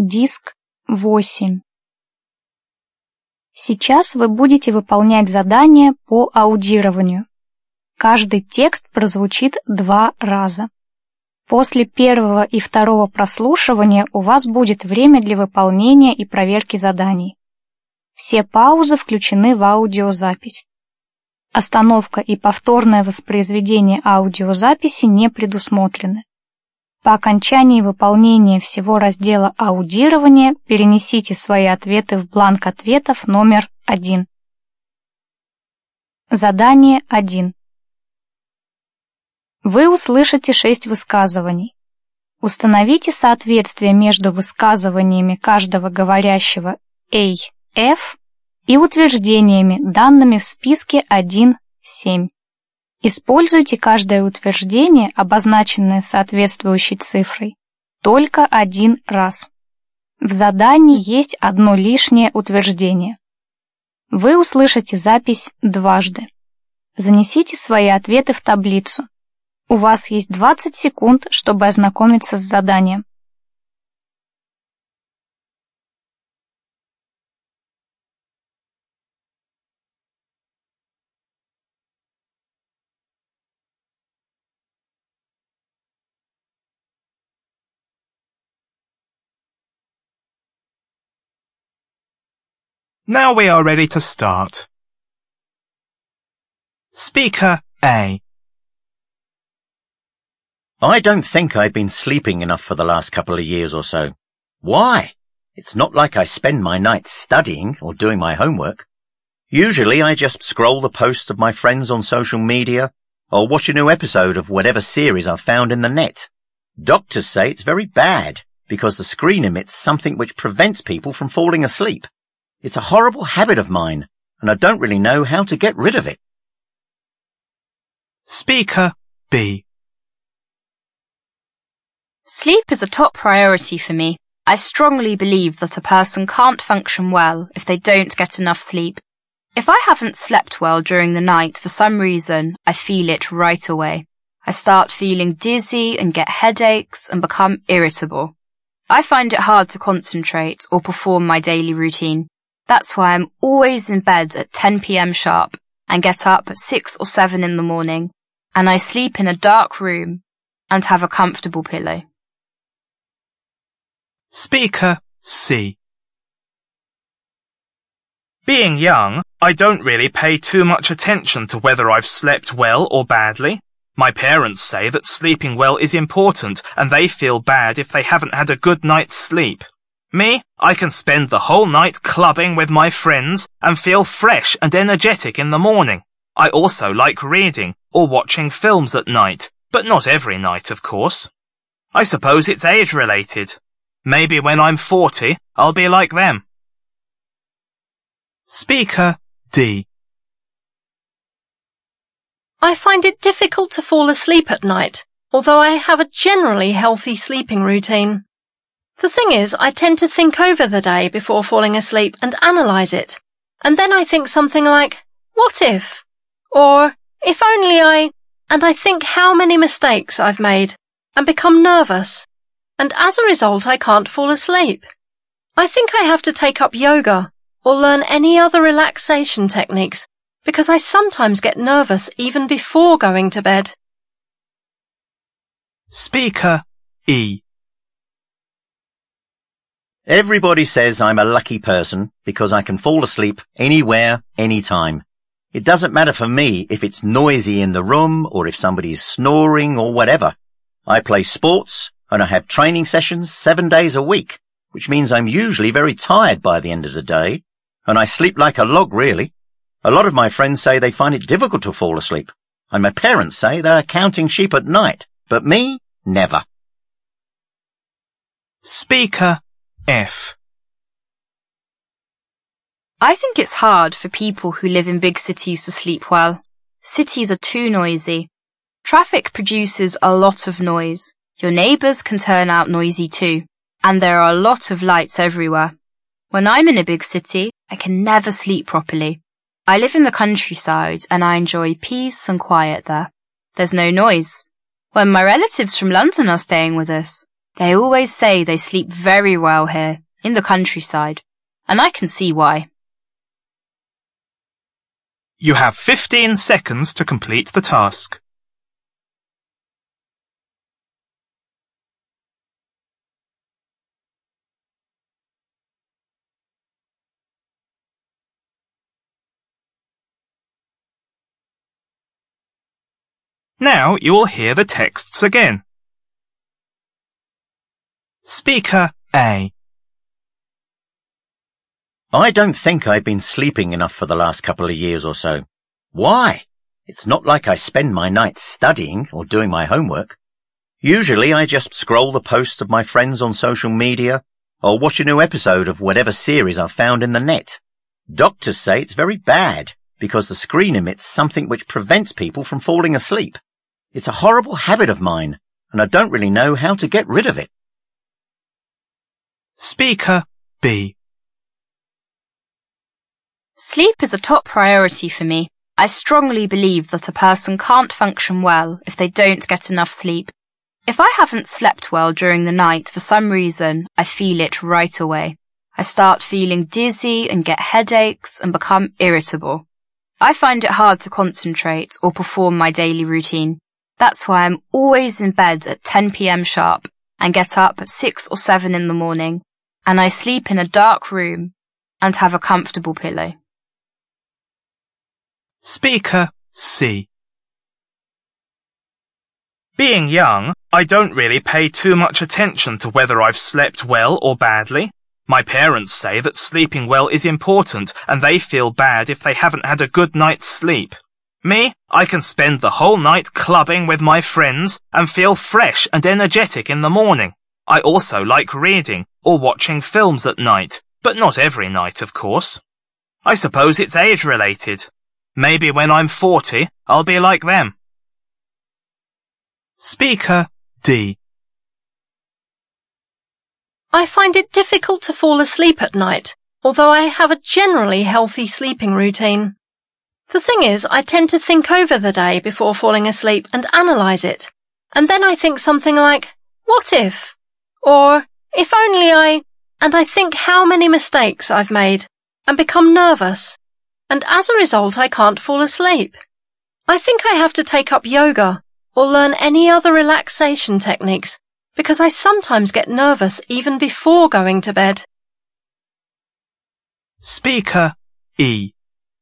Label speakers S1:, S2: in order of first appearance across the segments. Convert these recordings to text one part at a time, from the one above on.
S1: Диск 8. Сейчас вы будете выполнять задание по аудированию. Каждый текст прозвучит 2 раза. После первого и второго прослушивания у вас будет время для выполнения и проверки заданий. Все паузы включены в аудиозапись. Остановка и повторное воспроизведение аудиозаписи не предусмотрены. По окончании выполнения всего раздела аудирования перенесите свои ответы в бланк ответов номер 1. Задание 1. Вы услышите 6 высказываний. Установите соответствие между высказываниями каждого говорящего A, F и утверждениями, данными в списке 1.7. Используйте каждое утверждение, обозначенное соответствующей цифрой, только 1 раз. В задании есть одно лишнее утверждение. Вы услышите запись дважды. Занесите свои ответы в таблицу. У вас есть 20 секунд, чтобы ознакомиться с заданием.
S2: Now we are ready to start. Speaker A.
S3: I don't think I've been sleeping enough for the last couple of years or so. Why? It's not like I spend my nights studying or doing my homework. Usually I just scroll the posts of my friends on social media or watch a new episode of whatever series I've found in the net. Doctors say it's very bad because the screen emits something which prevents people from falling asleep. It's a horrible habit of mine, and I don't really know how to get rid of it.
S2: Speaker B.
S4: Sleep is a top priority for me. I strongly believe that a person can't function well if they don't get enough sleep. If I haven't slept well during the night for some reason, I feel it right away. I start feeling dizzy and get headaches and become irritable. I find it hard to concentrate or perform my daily routine. That's why I'm always in bed at 10 p.m. sharp and get up at 6 or 7 in the morning, and I sleep in a dark room and have a comfortable pillow.
S2: Speaker C. Being young, I don't really pay too much attention to whether I've slept well or badly. My parents say that sleeping well is important and they feel bad if they haven't had a good night's sleep. Me, I can spend the whole night clubbing with my friends and feel fresh and energetic in the morning. I also like reading or watching films at night, but not every night, of course. I suppose it's age-related. Maybe when I'm 40, I'll be like them. Speaker D.
S5: I find it difficult to fall asleep at night, although I have a generally healthy sleeping routine. The thing is, I tend to think over the day before falling asleep and analyse it. And then I think something like, what if? Or, if only and I think how many mistakes I've made and become nervous. And as a result, I can't fall asleep. I think I have to take up yoga or learn any other relaxation techniques because I sometimes get nervous even before going to bed.
S2: Speaker E.
S3: Everybody says I'm a lucky person because I can fall asleep anywhere, anytime. It doesn't matter for me if it's noisy in the room or if somebody is snoring or whatever. I play sports and I have training sessions 7 days a week, which means I'm usually very tired by the end of the day, and I sleep like a log really. A lot of my friends say they find it difficult to fall asleep, and my parents say they are counting sheep at night, but me, never.
S2: Speaker F.
S4: I think it's hard for people who live in big cities to sleep well. Cities are too noisy. Traffic produces a lot of noise. Your neighbours can turn out noisy too. And there are a lot of lights everywhere. When I'm in a big city, I can never sleep properly. I live in the countryside and I enjoy peace and quiet there. There's no noise. When my relatives from London are staying with us, They always say they sleep very well here, in the countryside, and I can see why.
S2: You have 15 seconds to complete the task. Now you will hear the texts again. Speaker A.
S3: I don't think I've been sleeping enough for the last couple of years or so. Why? It's not like I spend my nights studying or doing my homework. Usually I just scroll the posts of my friends on social media or watch a new episode of whatever series I've found in the net. Doctors say it's very bad because the screen emits something which prevents people from falling asleep. It's a horrible habit of mine, and I don't really know how to get rid of it.
S2: Speaker B.
S4: Sleep is a top priority for me. I strongly believe that a person can't function well if they don't get enough sleep. If I haven't slept well during the night for some reason, I feel it right away. I start feeling dizzy and get headaches and become irritable. I find it hard to concentrate or perform my daily routine. That's why I'm always in bed at 10 p.m. sharp and get up at 6 or 7 in the morning, and I sleep in a dark room and have a comfortable pillow.
S2: Speaker C. Being young, I don't really pay too much attention to whether I've slept well or badly. My parents say that sleeping well is important and they feel bad if they haven't had a good night's sleep. Me, I can spend the whole night clubbing with my friends and feel fresh and energetic in the morning. I also like reading or watching films at night, but not every night, of course. I suppose it's age-related. Maybe when I'm 40, I'll be like them. Speaker D.
S5: I find it difficult to fall asleep at night, although I have a generally healthy sleeping routine. The thing is, I tend to think over the day before falling asleep and analyse it. And then I think something like, what if? Or, if only I... And I think how many mistakes I've made and become nervous. And as a result, I can't fall asleep. I think I have to take up yoga or learn any other relaxation techniques because I sometimes get nervous even before going to bed.
S2: Speaker E.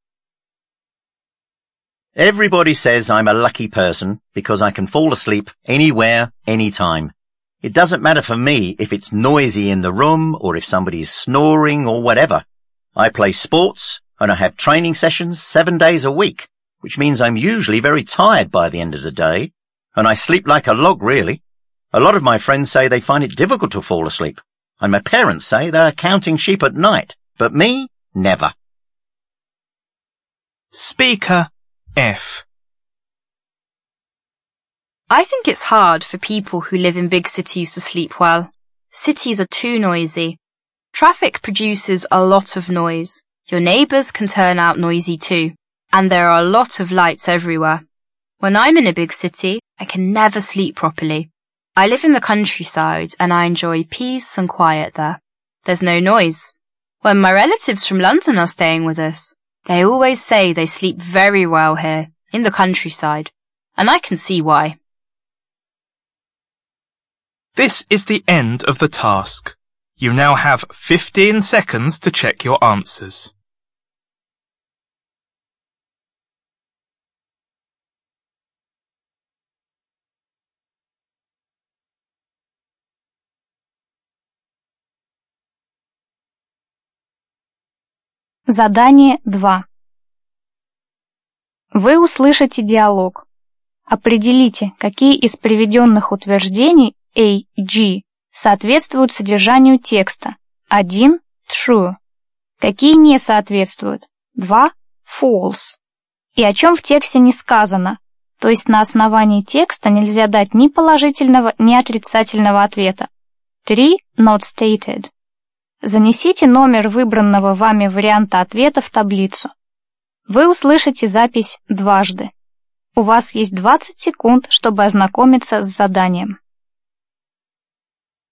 S3: Everybody says I'm a lucky person because I can fall asleep anywhere, anytime. It doesn't matter for me if it's noisy in the room or if somebody's snoring or whatever. I play sports and I have training sessions 7 days a week, which means I'm usually very tired by the end of the day, and I sleep like a log really. A lot of my friends say they find it difficult to fall asleep, and my parents say they're counting sheep at night, but me, never.
S2: Speaker F.
S4: I think it's hard for people who live in big cities to sleep well. Cities are too noisy. Traffic produces a lot of noise. Your neighbours can turn out noisy too. And there are a lot of lights everywhere. When I'm in a big city, I can never sleep properly. I live in the countryside and I enjoy peace and quiet there. There's no noise. When my relatives from London are staying with us, they always say they sleep very well here, in the countryside, and I can see why.
S2: This is the end of the task. You now have 15 seconds to check your answers.
S1: Задание 2. Вы услышите диалог. Определите, какие из приведенных утверждений A, G соответствуют содержанию текста. 1. True. Какие не соответствуют. 2. False. И о чем в тексте не сказано, то есть на основании текста нельзя дать ни положительного, ни отрицательного ответа. 3. Not stated. Занесите номер выбранного вами варианта ответа в таблицу. Вы услышите запись дважды. У вас есть 20 секунд, чтобы ознакомиться с заданием.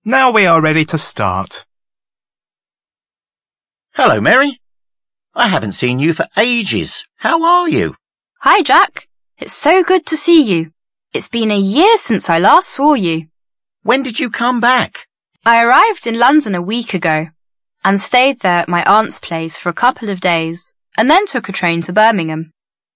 S2: Now we are ready to start.
S3: Hello, Mary. I haven't seen you for ages. How are you?
S4: Hi, Jack. It's so good to see you. It's been a year since I last saw you.
S3: When did you come back?
S4: I arrived in London a week ago and stayed there at my aunt's place for a couple of days and then took a train to Birmingham.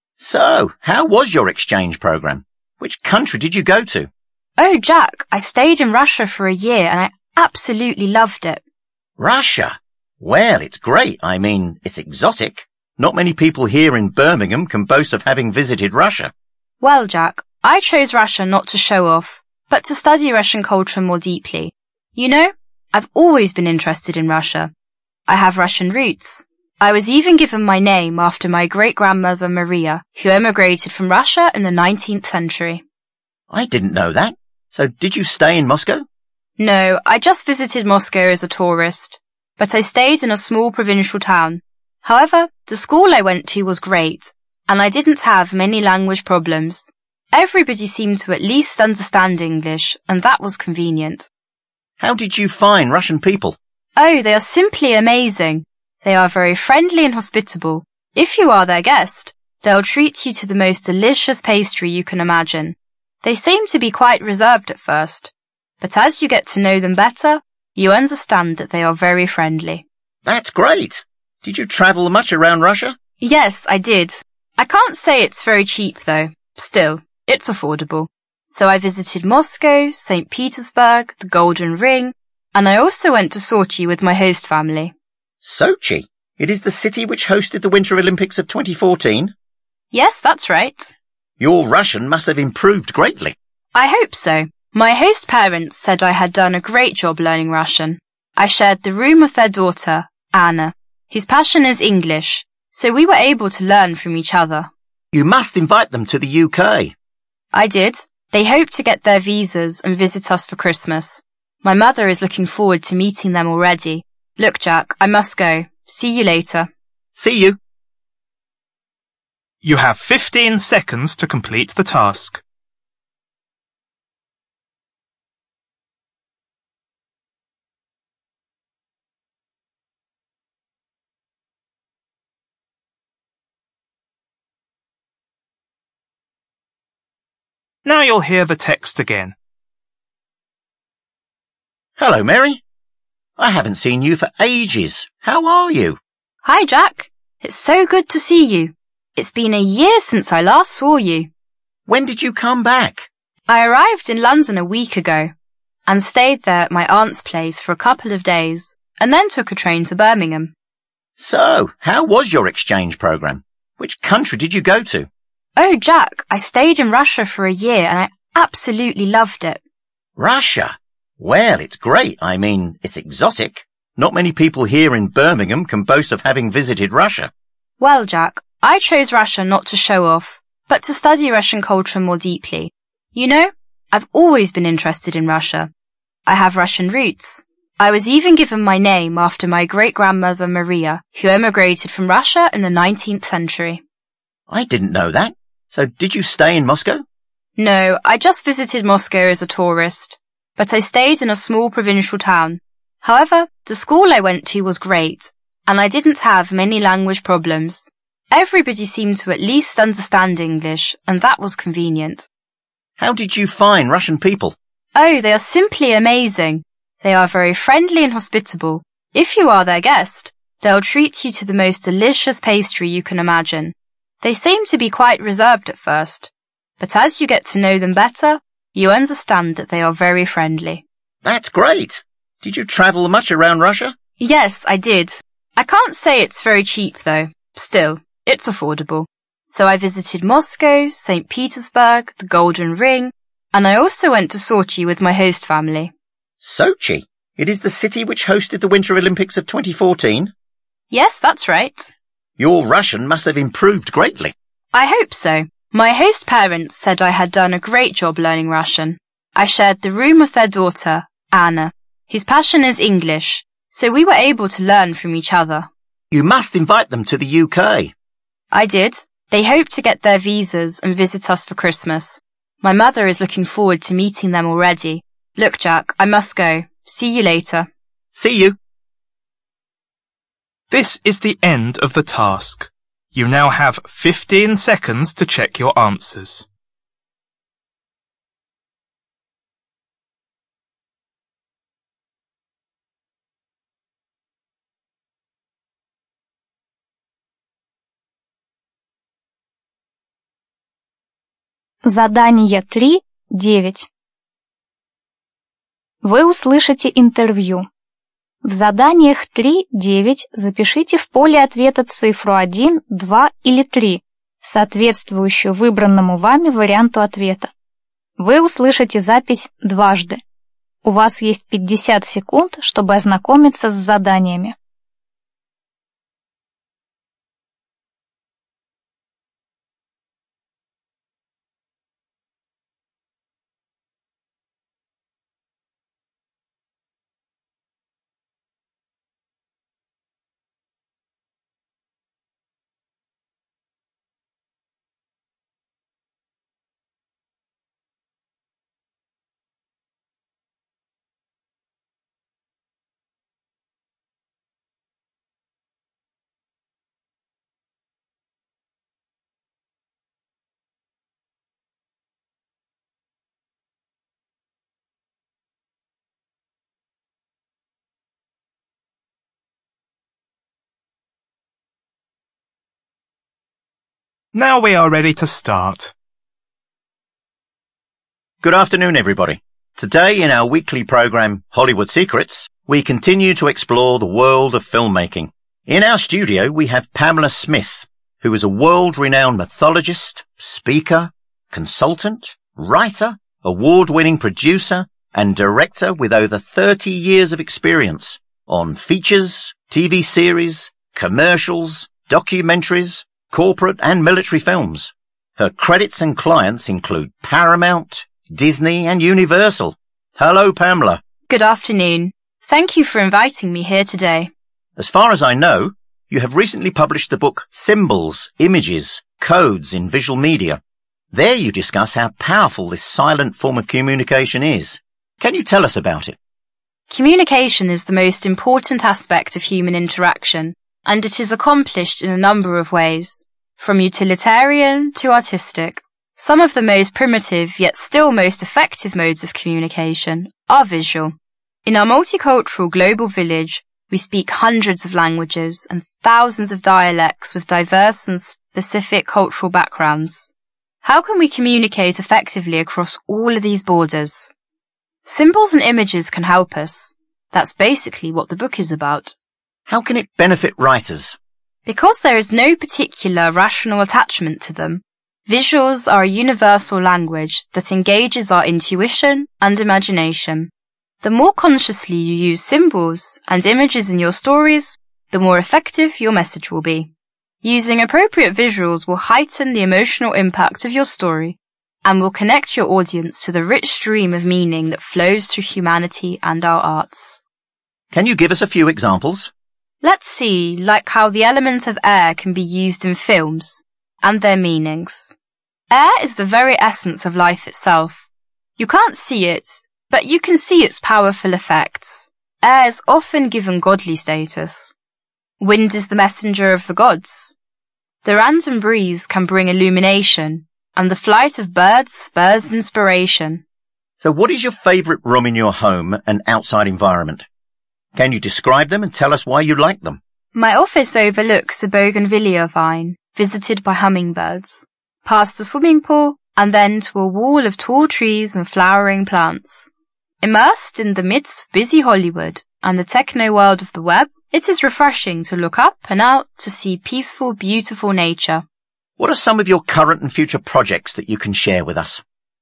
S3: So, how was your exchange program? Which country did you go to?
S4: Oh, Jack, I stayed in Russia for a year and I absolutely loved it.
S3: Russia? Well, it's great. I mean, it's exotic. Not many people here in Birmingham can boast of having visited Russia.
S4: Well, Jack, I chose Russia not to show off, but to study Russian culture more deeply. You know, I've always been interested in Russia. I have Russian roots. I was even given my name after my great-grandmother Maria, who emigrated from Russia in the 19th century.
S3: I didn't know that. So did you stay in Moscow?
S4: No, I just visited Moscow as a tourist, but I stayed in a small provincial town. However, the school I went to was great, and I didn't have many language problems. Everybody seemed to at least understand English, and that was convenient.
S3: How did you find Russian people?
S4: Oh, they are simply amazing. They are very friendly and hospitable. If you are their guest, they'll treat you to the most delicious pastry you can imagine. They seem to be quite reserved at first, but as you get to know them better, you understand that they are very friendly.
S3: That's great. Did you travel much around Russia?
S4: Yes, I did. I can't say it's very cheap though. Still, it's affordable. So I visited Moscow, St. Petersburg, the Golden Ring, and I also went to Sochi with my host family.
S3: Sochi? It is the city which hosted the Winter Olympics of 2014?
S4: Yes, that's right.
S3: Your Russian must have improved greatly.
S4: I hope so. My host parents said I had done a great job learning Russian. I shared the room with their daughter, Anna, whose passion is English, so we were able to learn from each other.
S3: You must invite them to the UK.
S4: I did. They hope to get their visas and visit us for Christmas. My mother is looking forward to meeting them already. Look, Jack, I must go. See you later.
S3: See you.
S2: You have 15 seconds to complete the task. Now you'll hear the text again.
S3: Hello, Mary. I haven't seen you for ages. How are you?
S4: Hi, Jack. It's so good to see you. It's been a year since I last saw you.
S3: When did you come back?
S4: I arrived in London a week ago and stayed there at my aunt's place for a couple of days and then took a train to Birmingham.
S3: So, how was your exchange program? Which country did you go to?
S4: Oh, Jack, I stayed in Russia for a year and I absolutely loved it.
S3: Russia? Well, it's great. I mean, it's exotic. Not many people here in Birmingham can boast of having visited Russia.
S4: Well, Jack, I chose Russia not to show off, but to study Russian culture more deeply. You know, I've always been interested in Russia. I have Russian roots. I was even given my name after my great-grandmother Maria, who emigrated from Russia in the 19th century.
S3: I didn't know that. So did you stay in Moscow?
S4: No, I just visited Moscow as a tourist, but I stayed in a small provincial town. However, the school I went to was great, and I didn't have many language problems. Everybody seemed to at least understand English, and that was convenient.
S3: How did you find Russian people?
S4: Oh, they are simply amazing. They are very friendly and hospitable. If you are their guest, they'll treat you to the most delicious pastry you can imagine. They seem to be quite reserved at first, but as you get to know them better, you understand that they are very friendly.
S3: That's great. Did you travel much around Russia?
S4: Yes, I did. I can't say it's very cheap though. Still, it's affordable. So I visited Moscow, St. Petersburg, the Golden Ring, and I also went to Sochi with my host family.
S3: Sochi? It is the city which hosted the Winter Olympics of 2014?
S4: Yes, that's right.
S3: Your Russian must have improved greatly.
S4: I hope so. My host parents said I had done a great job learning Russian. I shared the room with their daughter, Anna, whose passion is English, so we were able to learn from each other.
S3: You must invite them to the UK.
S4: I did. They hope to get their visas and visit us for Christmas. My mother is looking forward to meeting them already. Look, Jack, I must go. See you later.
S3: See you.
S2: This is the end of the task. You now have 15 seconds to check your answers.
S1: Задание 3.9. Вы услышите интервью. В заданиях 3.9 запишите в поле ответа цифру 1, 2 или 3, соответствующую выбранному вами варианту ответа. Вы услышите запись дважды. У вас есть 50 секунд, чтобы ознакомиться с заданиями.
S2: Now we are ready to start.
S3: Good afternoon, everybody. Today in our weekly program, Hollywood Secrets, we continue to explore the world of filmmaking. In our studio, we have Pamela Smith, who is a world-renowned mythologist, speaker, consultant, writer, award-winning producer, and director with over 30 years of experience on features, TV series, commercials, documentaries, corporate and military films. Her credits and clients include Paramount, Disney and Universal. Hello, Pamela.
S4: Good afternoon. Thank you for inviting me here today.
S3: As far as I know, you have recently published the book Symbols, Images, Codes in Visual Media. There you discuss how powerful this silent form of communication is. Can you tell us about it?
S4: Communication is the most important aspect of human interaction, and it is accomplished in a number of ways, from utilitarian to artistic. Some of the most primitive yet still most effective modes of communication are visual. In our multicultural global village, we speak hundreds of languages and thousands of dialects with diverse and specific cultural backgrounds. How can we communicate effectively across all of these borders? Symbols and images can help us. That's basically what the book is about.
S3: How can it benefit writers?
S4: Because there is no particular rational attachment to them, visuals are a universal language that engages our intuition and imagination. The more consciously you use symbols and images in your stories, the more effective your message will be. Using appropriate visuals will heighten the emotional impact of your story and will connect your audience to the rich stream of meaning that flows through humanity and our arts.
S3: Can you give us a few examples?
S4: Let's see, like how the element of air can be used in films and their meanings. Air is the very essence of life itself. You can't see it, but you can see its powerful effects. Air is often given godly status. Wind is the messenger of the gods. The random breeze can bring illumination, and the flight of birds spurs inspiration.
S3: So what is your favourite room in your home and outside environment? Can you describe them and tell us why you like them?
S4: My office overlooks a bougainvillea vine, visited by hummingbirds, past a swimming pool, and then to a wall of tall trees and flowering plants. Immersed in the midst of busy Hollywood and the techno world of the web, it is refreshing to look up and out to see peaceful, beautiful nature.
S3: What are some of your current and future projects that you can share with us?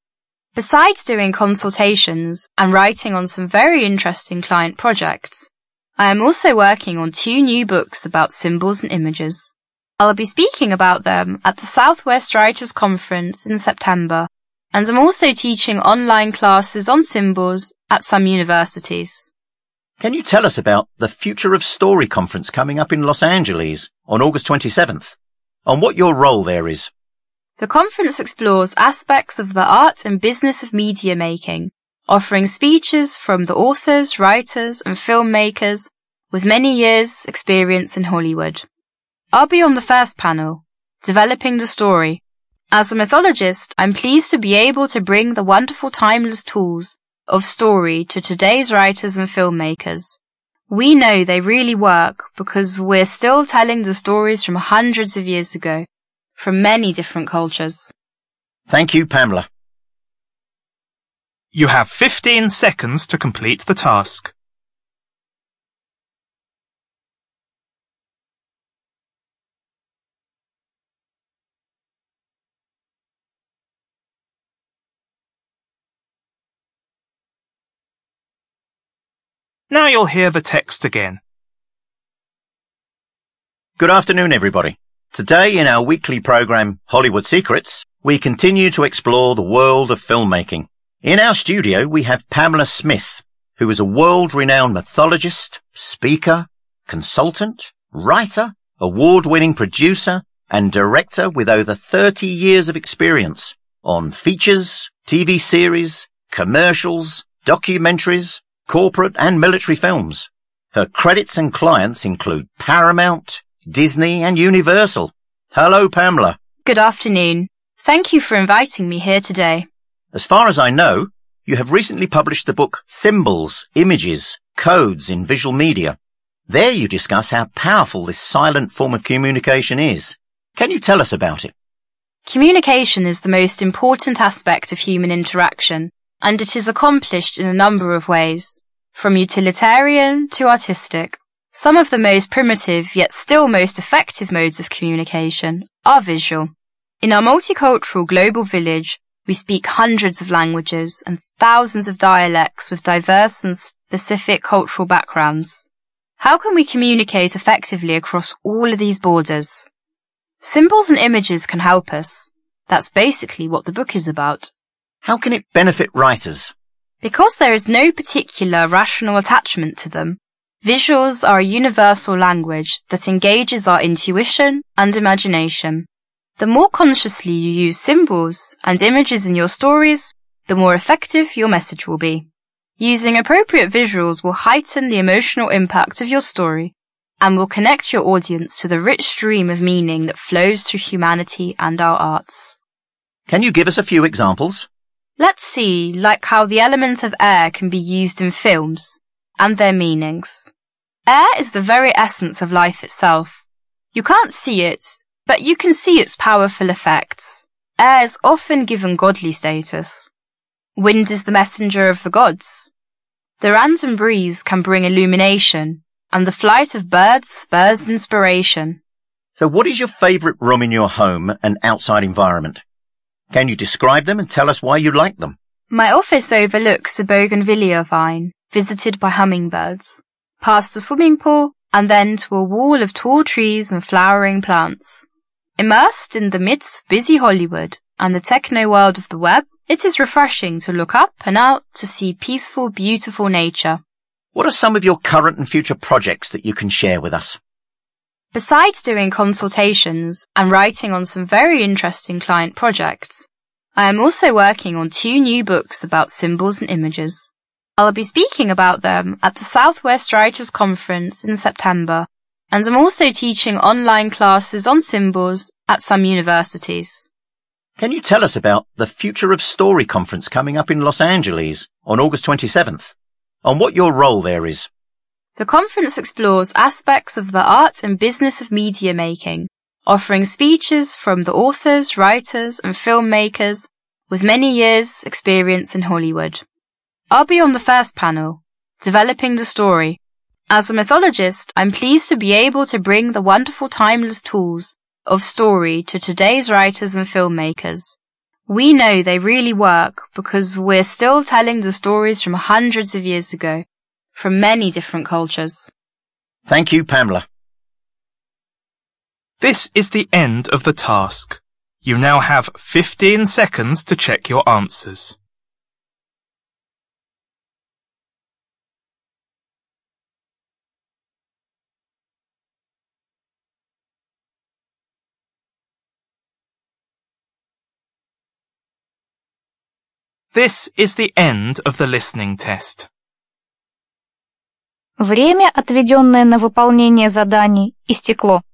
S4: Besides doing consultations and writing on some very interesting client projects, I am also working on 2 new books about symbols and images. I'll be speaking about them at the Southwest Writers' Conference in September, and I'm also teaching online classes on symbols at some universities.
S3: Can you tell us about the Future of Story conference coming up in Los Angeles on August 27th, and what your role there is?
S4: The conference explores aspects of the art and business of media making offering speeches from the authors, writers, and filmmakers with many years' experience in Hollywood. I'll be on the first panel, developing the story. As a mythologist, I'm pleased to be able to bring the wonderful timeless tools of story to today's writers and filmmakers. We know they really work because we're still telling the stories from hundreds of years ago, from many different cultures.
S3: Thank you, Pamela.
S2: You have 15 seconds to complete the task. Now you'll hear the text again.
S3: Good afternoon, everybody. Today in our weekly program, Hollywood Secrets, we continue to explore the world of filmmaking. In our studio, we have Pamela Smith, who is a world-renowned mythologist, speaker, consultant, writer, award-winning producer, and director with over 30 years of experience on features, TV series, commercials, documentaries, corporate and military films. Her credits and clients include Paramount, Disney, and Universal. Hello, Pamela.
S4: Good afternoon. Thank you for inviting me here today.
S3: As far as I know, you have recently published the book Symbols, Images, Codes in Visual Media. There you discuss how powerful this silent form of communication is. Can you tell us about it?
S4: Communication is the most important aspect of human interaction, and it is accomplished in a number of ways, from utilitarian to artistic. Some of the most primitive yet still most effective modes of communication are visual. In our multicultural global village, we speak hundreds of languages and thousands of dialects with diverse and specific cultural backgrounds. How can we communicate effectively across all of these borders? Symbols and images can help us. That's basically what the book is about.
S3: How can it benefit writers?
S4: Because there is no particular rational attachment to them, visuals are a universal language that engages our intuition and imagination. The more consciously you use symbols and images in your stories, the more effective your message will be. Using appropriate visuals will heighten the emotional impact of your story and will connect your audience to the rich stream of meaning that flows through humanity and our arts.
S3: Can you give us a few examples?
S4: Let's see, like how the element of air can be used in films and their meanings. Air is the very essence of life itself. You can't see it, but you can see its powerful effects. Air is often given godly status. Wind is the messenger of the gods. The random breeze can bring illumination, and the flight of birds spurs inspiration.
S3: So what is your favourite room in your home and outside environment? Can you describe them and tell us why you like them?
S4: My office overlooks a bougainvillea vine, visited by hummingbirds, past a swimming pool, and then to a wall of tall trees and flowering plants. Immersed in the midst of busy Hollywood and the techno world of the web, it is refreshing to look up and out to see peaceful, beautiful nature.
S3: What are some of your current and future projects that you can share with us?
S4: Besides doing consultations and writing on some very interesting client projects, I am also working on 2 new books about symbols and images. I'll be speaking about them at the Southwest Writers' Conference in September, and I'm also teaching online classes on symbols at some universities.
S3: Can you tell us about the Future of Story conference coming up in Los Angeles on August 27th, and what your role there is?
S4: The conference explores aspects of the art and business of media making, offering speeches from the authors, writers, and filmmakers with many years' experience in Hollywood. I'll be on the first panel, developing the story. As a mythologist, I'm pleased to be able to bring the wonderful timeless tools of story to today's writers and filmmakers. We know they really work because we're still telling the stories from hundreds of years ago, from many different cultures.
S3: Thank you, Pamela.
S2: This is the end of the task. You now have 15 seconds to check your answers. This is the end of the listening test.
S1: Время, отведенное на выполнение заданий, истекло.